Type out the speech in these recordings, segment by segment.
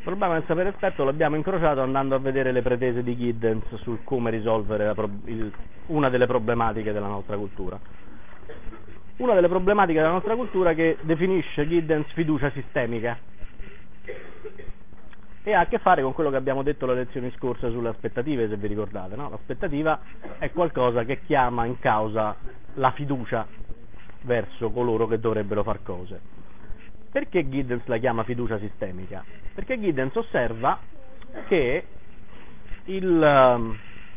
problema del sapere esperto l'abbiamo incrociato andando a vedere le pretese di Giddens sul come risolvere una delle problematiche della nostra cultura. Una delle problematiche della nostra cultura che definisce Giddens fiducia sistemica e ha a che fare con quello che abbiamo detto le lezioni scorse sulle aspettative, se vi ricordate, no? L'aspettativa è qualcosa che chiama in causa la fiducia verso coloro che dovrebbero far cose. Perché Giddens la chiama fiducia sistemica? Perché Giddens osserva che il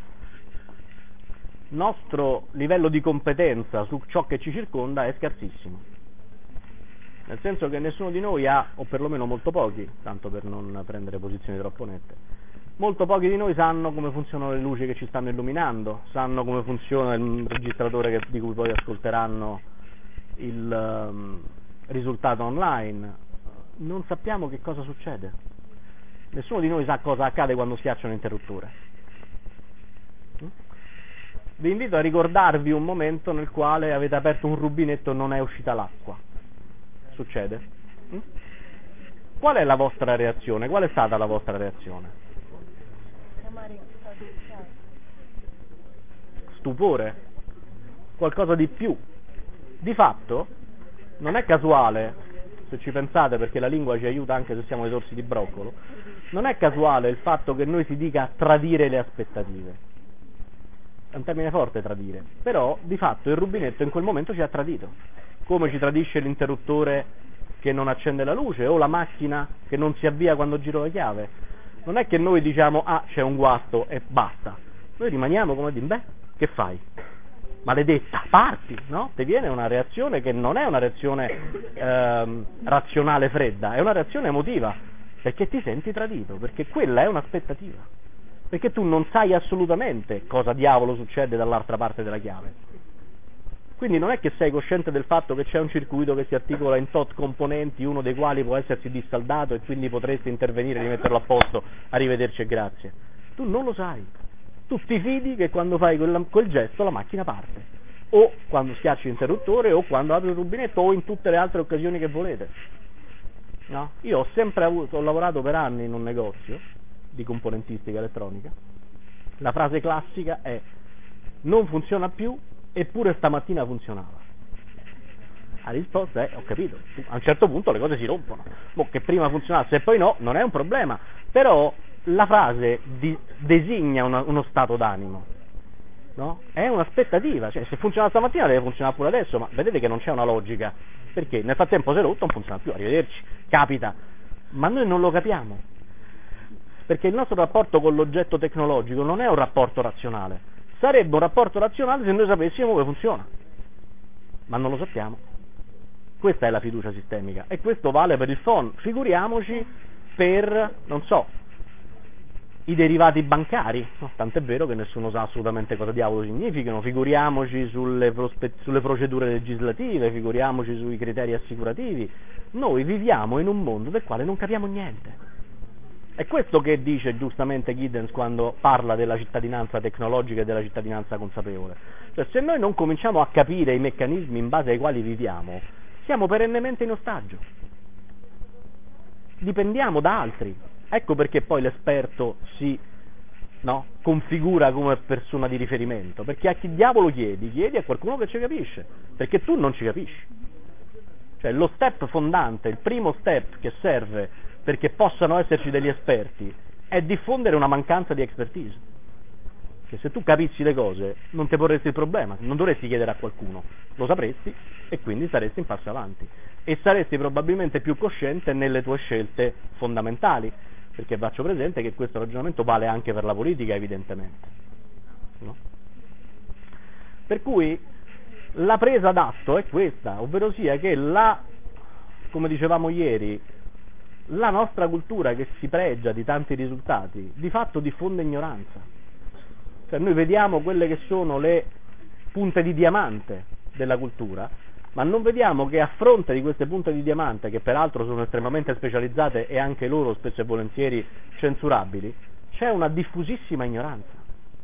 nostro livello di competenza su ciò che ci circonda è scarsissimo. Nel senso che nessuno di noi ha, o perlomeno molto pochi, tanto per non prendere posizioni troppo nette, molto pochi di noi sanno come funzionano le luci che ci stanno illuminando, sanno come funziona il registratore di cui poi ascolteranno il risultato online. Non sappiamo che cosa succede. Nessuno di noi sa cosa accade quando schiaccia un interruttore. Vi invito a ricordarvi un momento nel quale avete aperto un rubinetto e non è uscita l'acqua. Succede? Qual è la vostra reazione? Qual è stata la vostra reazione? Stupore? Qualcosa di più? Di fatto, non è casuale, se ci pensate, perché la lingua ci aiuta anche se siamo dei torsi di broccolo, non è casuale il fatto che noi si dica tradire le aspettative. È un termine forte, tradire, però di fatto il rubinetto in quel momento ci ha tradito. Come ci tradisce l'interruttore che non accende la luce o la macchina che non si avvia quando giro la chiave. Non è che noi diciamo c'è un guasto e basta. Noi rimaniamo come dire, beh, che fai? Maledetta, parti, no? Ti viene una reazione che non è una reazione razionale fredda, è una reazione emotiva, perché ti senti tradito, perché quella è un'aspettativa, perché tu non sai assolutamente cosa diavolo succede dall'altra parte della chiave. Quindi non è che sei cosciente del fatto che c'è un circuito che si articola in tot componenti, uno dei quali può essersi dissaldato e quindi potresti intervenire e rimetterlo a posto, arrivederci e grazie. Tu non lo sai. Tu ti fidi che quando fai quel gesto la macchina parte, o quando schiacci l'interruttore, o quando apri il rubinetto, o in tutte le altre occasioni che volete. No? Io ho lavorato per anni in un negozio di componentistica elettronica. La frase classica è: non funziona più, eppure stamattina funzionava. La risposta è: ho capito, a un certo punto le cose si rompono, che prima funzionasse e poi no, non è un problema, però la frase designa uno stato d'animo, no? È un'aspettativa, cioè se funziona stamattina deve funzionare pure adesso, ma vedete che non c'è una logica, perché nel frattempo si è rotto, non funziona più, arrivederci, capita, ma noi non lo capiamo, perché il nostro rapporto con l'oggetto tecnologico non è un rapporto razionale. Sarebbe un rapporto razionale se noi sapessimo come funziona, ma non lo sappiamo. Questa è la fiducia sistemica e questo vale per il phone. Figuriamoci per, non so, i derivati bancari, no? Tant'è vero che nessuno sa assolutamente cosa diavolo significano. Figuriamoci sulle procedure legislative, figuriamoci sui criteri assicurativi. Noi viviamo in un mondo del quale non capiamo niente. È questo che dice giustamente Giddens quando parla della cittadinanza tecnologica e della cittadinanza consapevole. Cioè, se noi non cominciamo a capire i meccanismi in base ai quali viviamo, siamo perennemente in ostaggio. Dipendiamo da altri. Ecco perché poi l'esperto si configura come persona di riferimento. Perché a chi diavolo chiedi? Chiedi a qualcuno che ci capisce. Perché tu non ci capisci. Cioè, lo step fondante, il primo step che serve perché possano esserci degli esperti, è diffondere una mancanza di expertise. Che se tu capissi le cose non ti porresti il problema, non dovresti chiedere a qualcuno, lo sapresti e quindi saresti in passo avanti e saresti probabilmente più cosciente nelle tue scelte fondamentali, perché faccio presente che questo ragionamento vale anche per la politica, evidentemente, no? Per cui la presa d'atto è questa, ovvero sia che come dicevamo ieri, la nostra cultura che si pregia di tanti risultati di fatto diffonde ignoranza. Cioè noi vediamo quelle che sono le punte di diamante della cultura, ma non vediamo che a fronte di queste punte di diamante, che peraltro sono estremamente specializzate e anche loro spesso e volentieri censurabili, c'è una diffusissima ignoranza.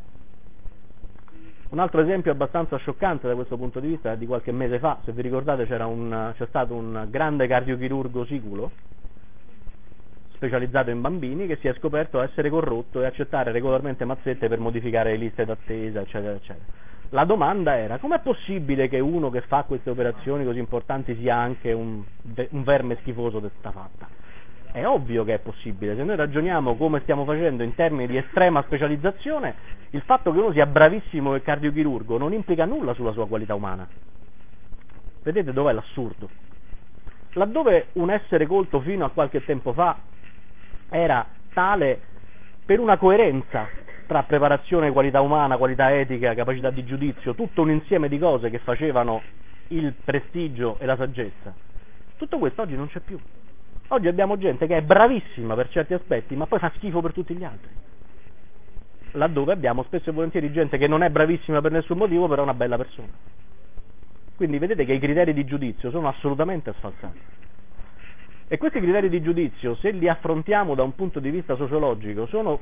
Un altro esempio abbastanza scioccante da questo punto di vista è di qualche mese fa, se vi ricordate c'è stato un grande cardiochirurgo siculo, specializzato in bambini che si è scoperto essere corrotto e accettare regolarmente mazzette per modificare le liste d'attesa, eccetera, eccetera. La domanda era: com'è possibile che uno che fa queste operazioni così importanti sia anche un verme schifoso di sta fatta? È ovvio che è possibile. Se noi ragioniamo come stiamo facendo in termini di estrema specializzazione, il fatto che uno sia bravissimo nel cardiochirurgo non implica nulla sulla sua qualità umana. Vedete dov'è l'assurdo? Laddove un essere colto fino a qualche tempo fa era tale per una coerenza tra preparazione, qualità umana, qualità etica, capacità di giudizio, tutto un insieme di cose che facevano il prestigio e la saggezza, tutto questo oggi non c'è più. Oggi abbiamo gente che è bravissima per certi aspetti, ma poi fa schifo per tutti gli altri. Laddove abbiamo spesso e volentieri gente che non è bravissima per nessun motivo, però è una bella persona. Quindi vedete che i criteri di giudizio sono assolutamente sfalsati. E questi criteri di giudizio, se li affrontiamo da un punto di vista sociologico, sono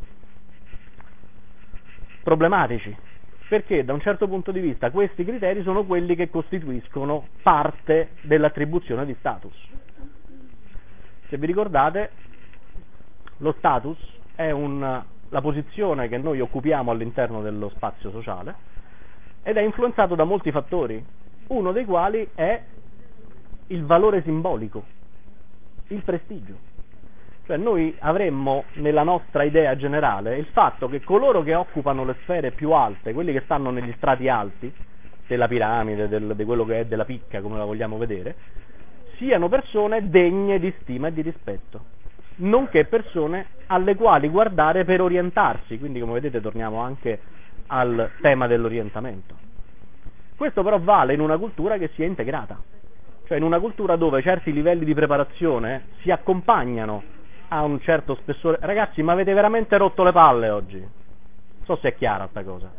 problematici, perché da un certo punto di vista questi criteri sono quelli che costituiscono parte dell'attribuzione di status. Se vi ricordate, lo status è la posizione che noi occupiamo all'interno dello spazio sociale ed è influenzato da molti fattori, uno dei quali è il valore simbolico, il prestigio. Cioè noi avremmo nella nostra idea generale il fatto che coloro che occupano le sfere più alte, quelli che stanno negli strati alti della piramide, di quello che è della picca, come la vogliamo vedere, siano persone degne di stima e di rispetto, nonché persone alle quali guardare per orientarsi. Quindi, come vedete, torniamo anche al tema dell'orientamento. Questo però vale in una cultura che si è integrata, cioè in una cultura dove certi livelli di preparazione si accompagnano a un certo spessore. Ragazzi, ma avete veramente rotto le palle oggi? Non so se è chiara sta cosa.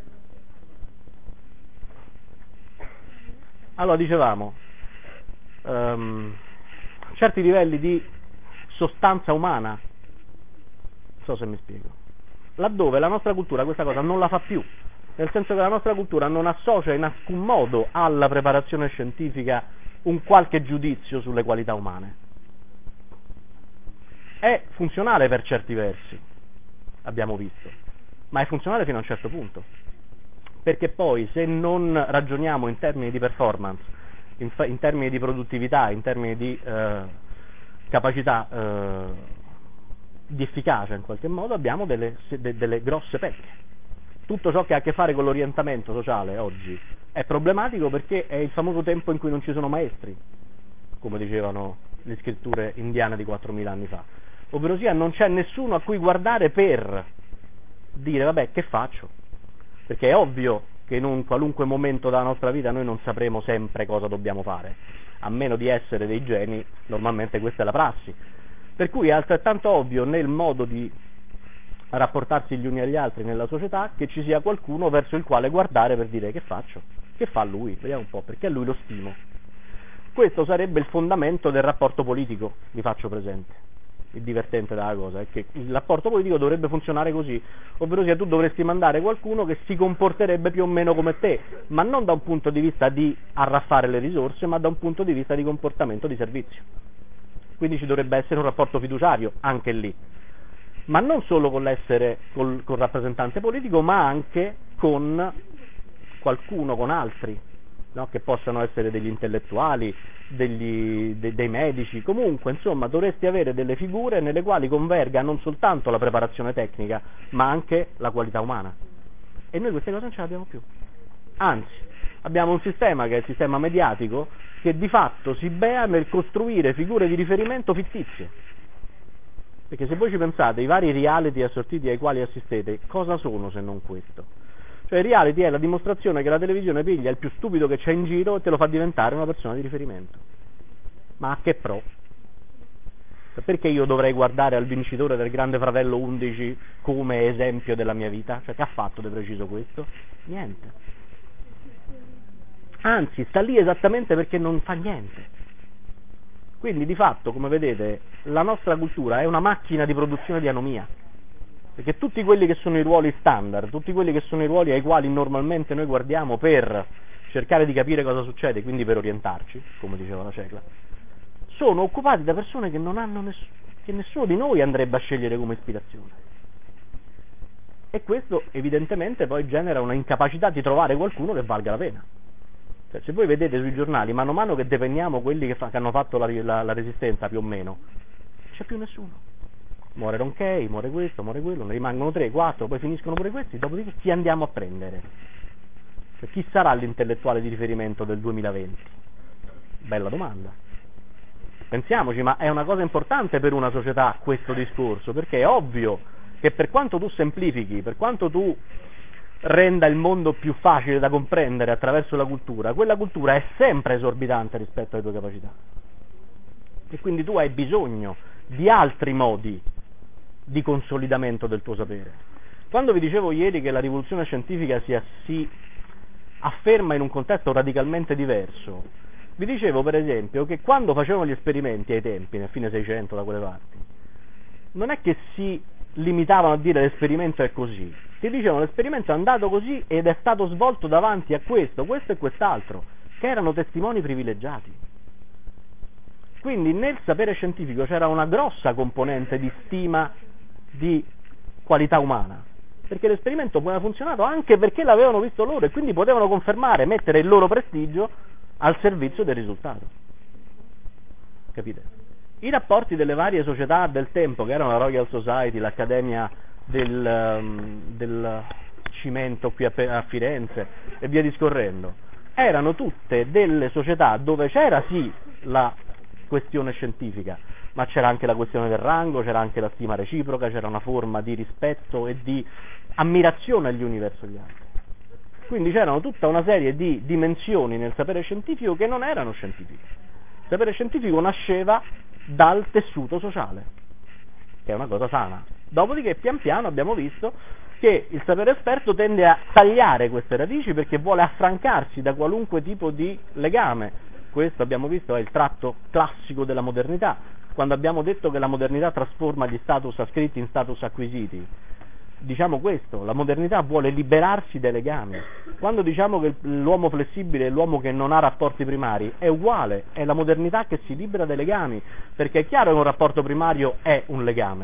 Allora, dicevamo, certi livelli di sostanza umana, non so se mi spiego, laddove la nostra cultura questa cosa non la fa più, nel senso che la nostra cultura non associa in alcun modo alla preparazione scientifica un qualche giudizio sulle qualità umane. È funzionale per certi versi, abbiamo visto, ma è funzionale fino a un certo punto, perché poi se non ragioniamo in termini di performance, in termini di produttività, in termini di capacità di efficacia in qualche modo, abbiamo delle grosse pecche. Tutto ciò che ha a che fare con l'orientamento sociale oggi è problematico perché è il famoso tempo in cui non ci sono maestri, come dicevano le scritture indiane di 4.000 anni fa. Ovvero sia, non c'è nessuno a cui guardare per dire vabbè, che faccio? Perché è ovvio che in un qualunque momento della nostra vita noi non sapremo sempre cosa dobbiamo fare, a meno di essere dei geni, normalmente questa è la prassi. Per cui è altrettanto ovvio nel modo di rapportarsi gli uni agli altri nella società che ci sia qualcuno verso il quale guardare per dire che faccio? Che fa lui? Vediamo un po', perché a lui lo stimo. Questo sarebbe il fondamento del rapporto politico, vi faccio presente. Il divertente della cosa è che il rapporto politico dovrebbe funzionare così, ovvero sia tu dovresti mandare qualcuno che si comporterebbe più o meno come te, ma non da un punto di vista di arraffare le risorse, ma da un punto di vista di comportamento di servizio. Quindi ci dovrebbe essere un rapporto fiduciario anche lì, ma non solo con l'essere col rappresentante politico, ma anche con qualcuno, con altri, no? Che possano essere degli intellettuali, dei medici, comunque insomma dovresti avere delle figure nelle quali converga non soltanto la preparazione tecnica ma anche la qualità umana, e noi queste cose non ce le abbiamo più, anzi abbiamo un sistema che è il sistema mediatico che di fatto si bea nel costruire figure di riferimento fittizie, perché se voi ci pensate i vari reality assortiti ai quali assistete cosa sono se non questo? Cioè il reality è la dimostrazione che la televisione piglia il più stupido che c'è in giro e te lo fa diventare una persona di riferimento. Ma a che pro? Perché io dovrei guardare al vincitore del Grande Fratello 11 come esempio della mia vita? Cioè che ha fatto di preciso questo? Niente. Anzi, sta lì esattamente perché non fa niente. Quindi di fatto, come vedete, la nostra cultura è una macchina di produzione di anomia. Perché tutti quelli che sono i ruoli standard, tutti quelli che sono i ruoli ai quali normalmente noi guardiamo per cercare di capire cosa succede, quindi per orientarci, come diceva la Cecla, sono occupati da persone che non hanno che nessuno di noi andrebbe a scegliere come ispirazione. E questo evidentemente poi genera una incapacità di trovare qualcuno che valga la pena. Cioè, se voi vedete sui giornali, mano a mano che depenniamo quelli che hanno fatto la resistenza più o meno, non c'è più nessuno. Muore Ronchey, muore questo, muore quello, ne rimangono 3, 4, poi finiscono pure questi, dopodiché chi andiamo a prendere? Cioè, chi sarà l'intellettuale di riferimento del 2020? Bella domanda. Pensiamoci, ma è una cosa importante per una società questo discorso, perché è ovvio che per quanto tu semplifichi, per quanto tu renda il mondo più facile da comprendere attraverso la cultura, quella cultura è sempre esorbitante rispetto alle tue capacità. E quindi tu hai bisogno di altri modi di consolidamento del tuo sapere. Quando vi dicevo ieri che la rivoluzione scientifica si afferma in un contesto radicalmente diverso, vi dicevo per esempio che quando facevano gli esperimenti ai tempi, nel fine 600 da quelle parti, non è che si limitavano a dire l'esperimento è così, ti dicevano l'esperimento è andato così ed è stato svolto davanti a questo e quest'altro, che erano testimoni privilegiati. Quindi nel sapere scientifico c'era una grossa componente di stima di qualità umana, perché l'esperimento poi aveva funzionato anche perché l'avevano visto loro e quindi potevano confermare, mettere il loro prestigio al servizio del risultato. Capite? I rapporti delle varie società del tempo, che erano la Royal Society, l'Accademia del Cimento qui a Firenze e via discorrendo, erano tutte delle società dove c'era sì la questione scientifica, ma c'era anche la questione del rango, c'era anche la stima reciproca, c'era una forma di rispetto e di ammirazione agli uni verso gli altri. Quindi c'erano tutta una serie di dimensioni nel sapere scientifico che non erano scientifiche. Il sapere scientifico nasceva dal tessuto sociale, che è una cosa sana. Dopodiché pian piano abbiamo visto che il sapere esperto tende a tagliare queste radici perché vuole affrancarsi da qualunque tipo di legame. Questo abbiamo visto è il tratto classico della modernità, quando abbiamo detto che la modernità trasforma gli status ascritti in status acquisiti. Diciamo questo, la modernità vuole liberarsi dai legami. Quando diciamo che l'uomo flessibile è l'uomo che non ha rapporti primari, è uguale, è la modernità che si libera dai legami, perché è chiaro che un rapporto primario è un legame,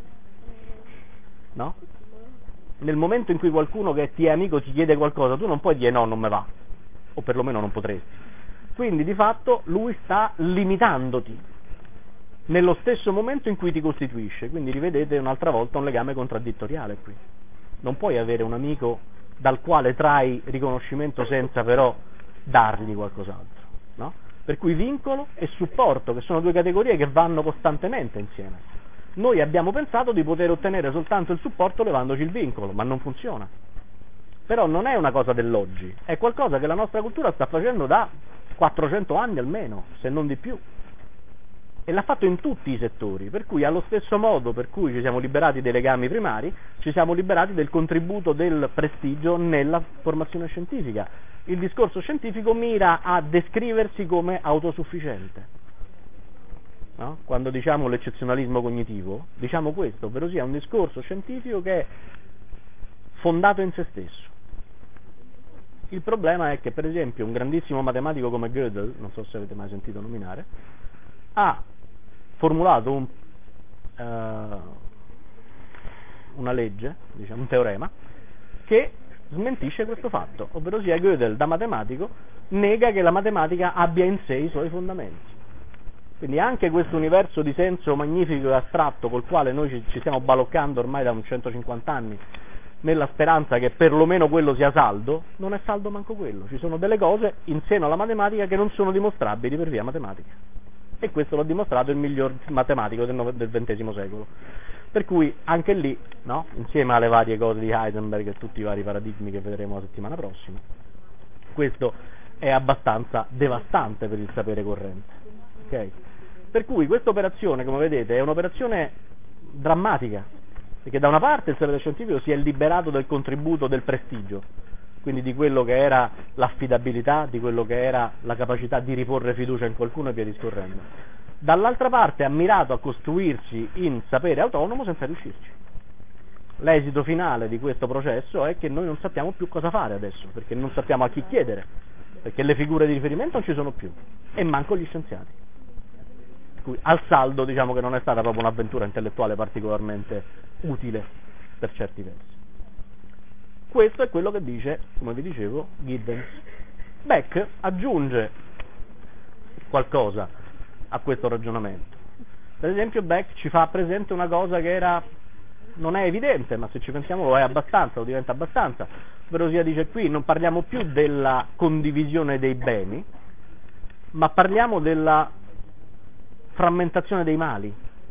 no? Nel momento in cui qualcuno che ti è amico ti chiede qualcosa, tu non puoi dire no, non me va, o perlomeno non potresti. Quindi di fatto lui sta limitandoti nello stesso momento in cui ti costituisce, quindi rivedete un'altra volta un legame contraddittoriale qui. Non puoi avere un amico dal quale trai riconoscimento senza però dargli qualcos'altro, no? Per cui vincolo e supporto, che sono due categorie che vanno costantemente insieme. Noi abbiamo pensato di poter ottenere soltanto il supporto levandoci il vincolo, ma non funziona. Però non è una cosa dell'oggi, è qualcosa che la nostra cultura sta facendo da 400 anni almeno, se non di più. E l'ha fatto in tutti i settori, per cui allo stesso modo per cui ci siamo liberati dei legami primari, ci siamo liberati del contributo del prestigio nella formazione scientifica. Il discorso scientifico mira a descriversi come autosufficiente, no? Quando diciamo l'eccezionalismo cognitivo, diciamo questo, ovvero sia un discorso scientifico che è fondato in se stesso. Il problema è che, per esempio, un grandissimo matematico come Gödel, non so se avete mai sentito nominare, ha formulato una legge, diciamo un teorema, che smentisce questo fatto, ovvero sia Gödel da matematico nega che la matematica abbia in sé i suoi fondamenti. Quindi anche questo universo di senso magnifico e astratto col quale noi ci stiamo baloccando ormai da 150 anni, nella speranza che perlomeno quello sia saldo, non è saldo manco quello. Ci sono delle cose in seno alla matematica che non sono dimostrabili per via matematica. E questo l'ha dimostrato il miglior matematico del XX secolo. Per cui anche lì, no? Insieme alle varie cose di Heisenberg e tutti i vari paradigmi che vedremo la settimana prossima, questo è abbastanza devastante per il sapere corrente. Okay? Per cui questa operazione, come vedete, è un'operazione drammatica, perché da una parte il sapere scientifico si è liberato del contributo del prestigio, quindi di quello che era l'affidabilità, di quello che era la capacità di riporre fiducia in qualcuno e via discorrendo. Dall'altra parte ha mirato a costruirsi in sapere autonomo senza riuscirci. L'esito finale di questo processo è che noi non sappiamo più cosa fare adesso, perché non sappiamo a chi chiedere, perché le figure di riferimento non ci sono più, e manco gli scienziati. cui al saldo diciamo che non è stata proprio un'avventura intellettuale particolarmente utile per certi versi. Questo è quello che dice, come vi dicevo, Giddens. Beck aggiunge qualcosa a questo ragionamento. Per esempio Beck ci fa presente una cosa che non è evidente, ma se ci pensiamo lo è abbastanza, lo diventa abbastanza, ovvero sia dice qui non parliamo più della condivisione dei beni, ma parliamo della frammentazione dei mali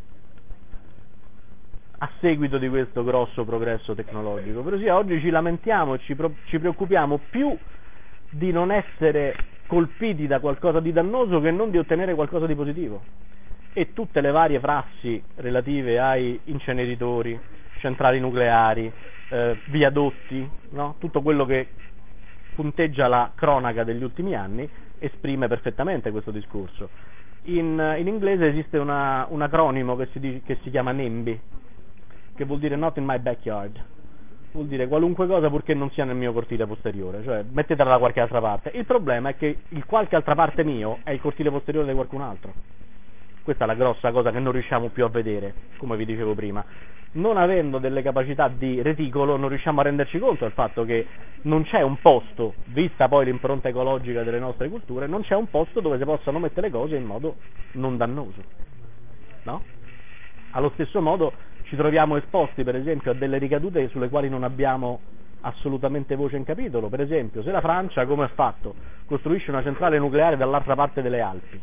a seguito di questo grosso progresso tecnologico. Ovvero sia oggi ci lamentiamo, ci preoccupiamo più di non essere colpiti da qualcosa di dannoso che non di ottenere qualcosa di positivo. E tutte le varie prassi relative ai inceneritori, centrali nucleari, viadotti, no? Tutto quello che punteggia la cronaca degli ultimi anni esprime perfettamente questo discorso. In inglese esiste un acronimo che si chiama NIMBY, che vuol dire not in my backyard, vuol dire qualunque cosa purché non sia nel mio cortile posteriore, cioè mettetela da qualche altra parte. Il problema è che il qualche altra parte mio è il cortile posteriore di qualcun altro. Questa è la grossa cosa che non riusciamo più a vedere, come vi dicevo prima. Non avendo delle capacità di reticolo non riusciamo a renderci conto del fatto che non c'è un posto, vista poi l'impronta ecologica delle nostre culture, non c'è un posto dove si possano mettere le cose in modo non dannoso, no? Allo stesso modo ci troviamo esposti per esempio a delle ricadute sulle quali non abbiamo assolutamente voce in capitolo. Per esempio, se la Francia, come ha fatto, costruisce una centrale nucleare dall'altra parte delle Alpi,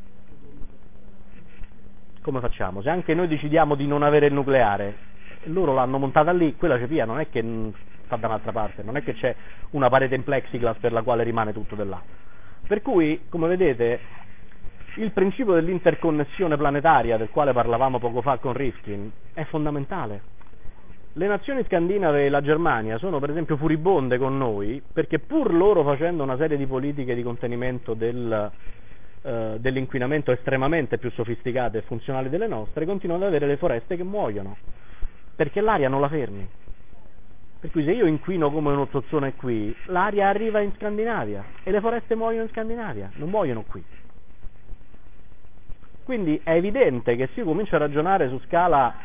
come facciamo? Se anche noi decidiamo di non avere il nucleare, loro l'hanno montata lì, quella c'è via, non è che sta da un'altra parte, non è che c'è una parete in plexiglass per la quale rimane tutto da là. Per cui, come vedete, il principio dell'interconnessione planetaria, del quale parlavamo poco fa con Rifkin, è fondamentale. Le nazioni scandinave e la Germania sono per esempio furibonde con noi, perché pur loro facendo una serie di politiche di contenimento dell'inquinamento estremamente più sofisticate e funzionali delle nostre, continuano ad avere le foreste che muoiono, perché l'aria non la fermi. Per cui se io inquino come uno zozzone qui, l'aria arriva in Scandinavia e le foreste muoiono in Scandinavia, non muoiono qui. Quindi è evidente che se io comincio a ragionare su scala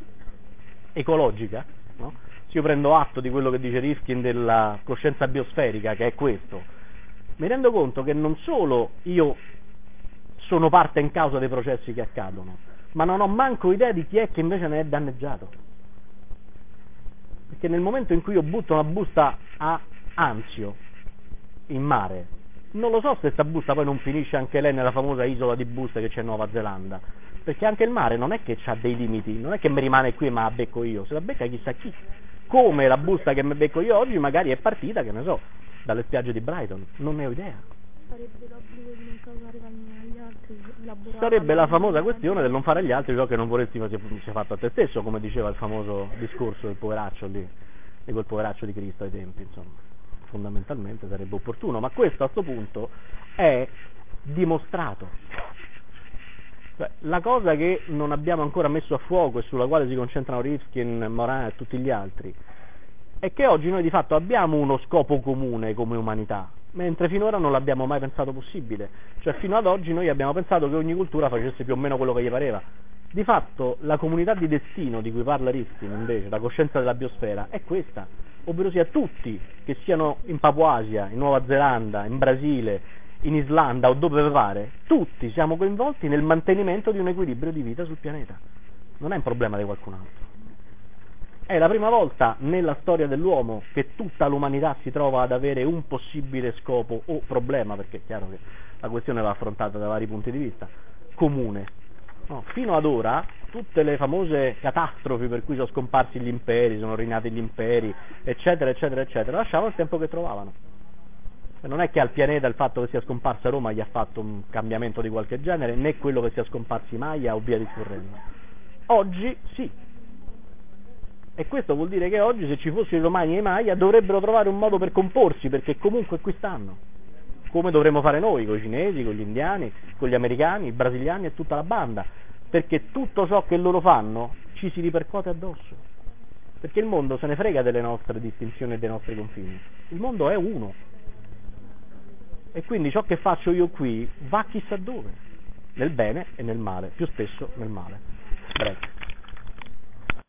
ecologica, no? Se io prendo atto di quello che dice Rifkin della coscienza biosferica, che è questo, mi rendo conto che non solo io sono parte in causa dei processi che accadono, ma non ho manco idea di chi è che invece ne è danneggiato. Perché nel momento in cui io butto una busta a Anzio in mare, non lo so se sta busta poi non finisce anche lei nella famosa isola di buste che c'è in Nuova Zelanda, perché anche il mare non è che ha dei limiti, non è che mi rimane qui e me la becco io, se la becca chissà chi. Come la busta che mi becco io oggi magari è partita, che ne so, dalle spiagge di Brighton, non ne ho idea. Sarebbe l'obbligo di non causare danni agli altri, Sarebbe la famosa questione del non fare agli altri ciò che non vorresti sia fatto a te stesso, come diceva il famoso discorso del poveraccio lì, di quel poveraccio di Cristo ai tempi, insomma. Fondamentalmente sarebbe opportuno, ma questo a questo punto è dimostrato. Cioè, la cosa che non abbiamo ancora messo a fuoco e sulla quale si concentrano Rifkin, Morin e tutti gli altri è che oggi noi di fatto abbiamo uno scopo comune come umanità, mentre finora non l'abbiamo mai pensato possibile. Cioè fino ad oggi noi abbiamo pensato che ogni cultura facesse più o meno quello che gli pareva. Di fatto la comunità di destino di cui parla Rifkin invece, la coscienza della biosfera, è questa, ovvero sia tutti, che siano in Papuasia, in Nuova Zelanda, in Brasile, in Islanda o dove pare, tutti siamo coinvolti nel mantenimento di un equilibrio di vita sul pianeta. Non è un problema di qualcun altro. È la prima volta nella storia dell'uomo che tutta l'umanità si trova ad avere un possibile scopo o problema, perché è chiaro che la questione va affrontata da vari punti di vista, comune. No, fino ad ora tutte le famose catastrofi per cui sono scomparsi gli imperi, sono rinati gli imperi, eccetera, eccetera, eccetera, lasciavano il tempo che trovavano. E non è che al pianeta il fatto che sia scomparsa Roma gli ha fatto un cambiamento di qualche genere, né quello che sia scomparsi Maya o via discorrendo. Oggi sì. E questo vuol dire che oggi, se ci fossero i Romani e i Maya, dovrebbero trovare un modo per comporsi, perché comunque qui stanno. Come dovremmo fare noi, con i cinesi, con gli indiani, con gli americani, i brasiliani e tutta la banda, perché tutto ciò che loro fanno ci si ripercuote addosso. Perché il mondo se ne frega delle nostre distinzioni e dei nostri confini. Il mondo è uno. E quindi ciò che faccio io qui va chissà dove. nel bene e nel male, più spesso nel male. Break.